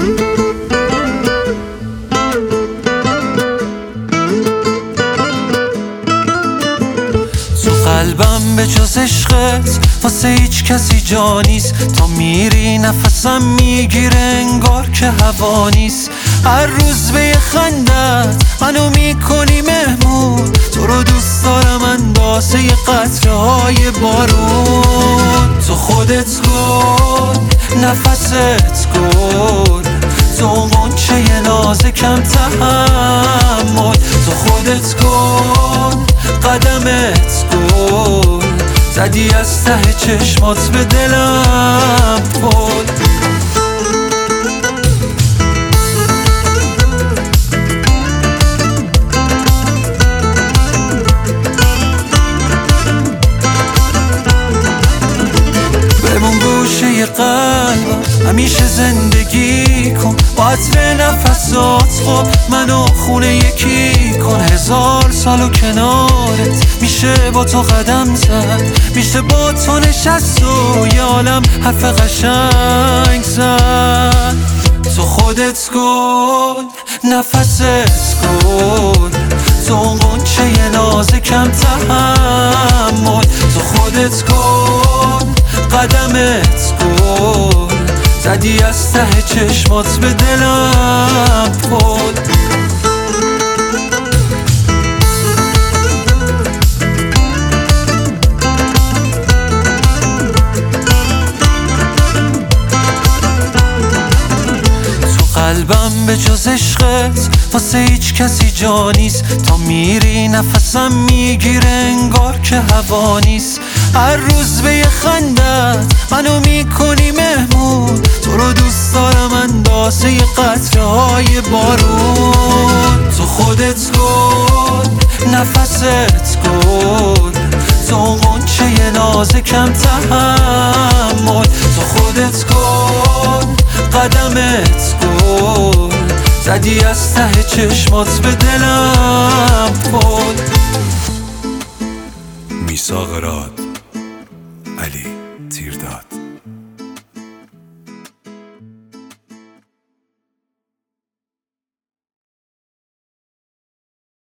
قلبم به جز عشقت واسه هیچ کسی جا نیست. تا میری نفسم میگیره انگار که هوا نیست. هر روز به یه خندت منو میکنی مهمون. تو رو دوست دارم اندازه یه قطره های بارون. تو خودت گل نفست گل، تو غنچه نازکم تحمل. تو خودت گل قدمت گل، زدی از ته چشمات به دلم پل. بمون گوشه قلبم همیشه زندگی کن، با عطر نفسات خب منو خونه یکی کن. 1000 سالو کنارت میشه با تو قدم زد، میشه با تو نشست و یه عالم حرف قشنگ زد. تو خودت گل نفست گل، تو غنچه نازکم تحمل. تو خودت گل قدمت گل، زدی از ته چشمات به دلم پل. قلبم به جز عشقت واسه هیچ کسی جا نیست. تا میری نفسم میگیره انگار که هوا نیست. هر روز به یه خندت منو میکنی مهمون. تو رو دوست دارم اندازه یه قطره های بارون. تو خودت گل نفست گل، تو غنچه نازکم تحمل. تو خودت گل قدمت گل، زدی از ته چشمات به دلم پل. میثاق راد علی تیرداد.